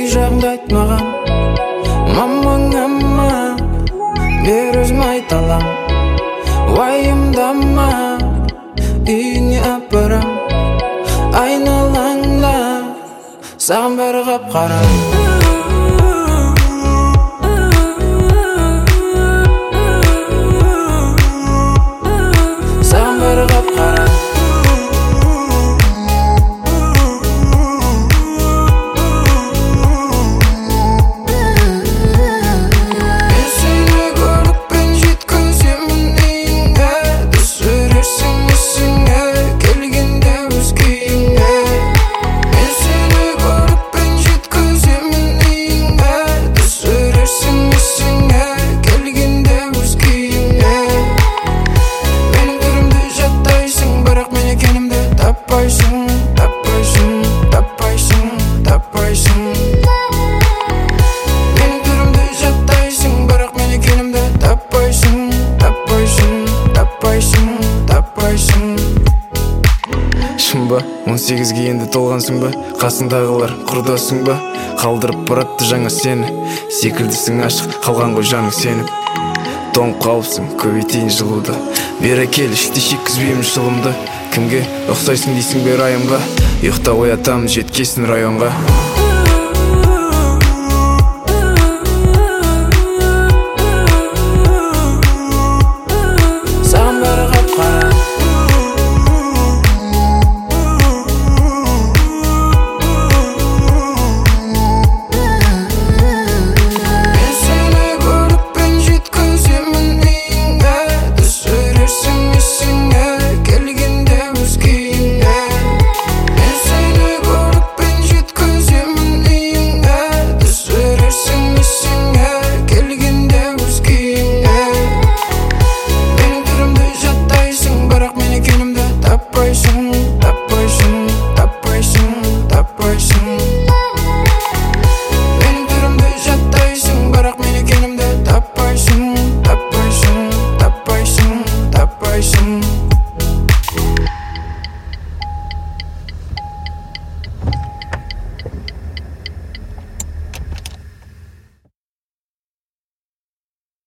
жағыңды айт маған, мамаңама бер өзім айта алам. Уайымдама, үйіңе апарам, айналаңда саған бәрі қап-қара. Саған бәрі қап-қара. Шын ба, 18-ге енді толғансың ба? Қасыңдағылар құрдасың ба? Қалдырып баратты жаңа сені, секілдісің ашық, қалған ғой жаның сеніп. Тоңып қалыпсың, көбейтейін жылуды, бері кел, ішті шеккізбеймін шылымды. Кімге ұқсайсың дейсің бер айымға, ұйықта оятамын жеткесін районға.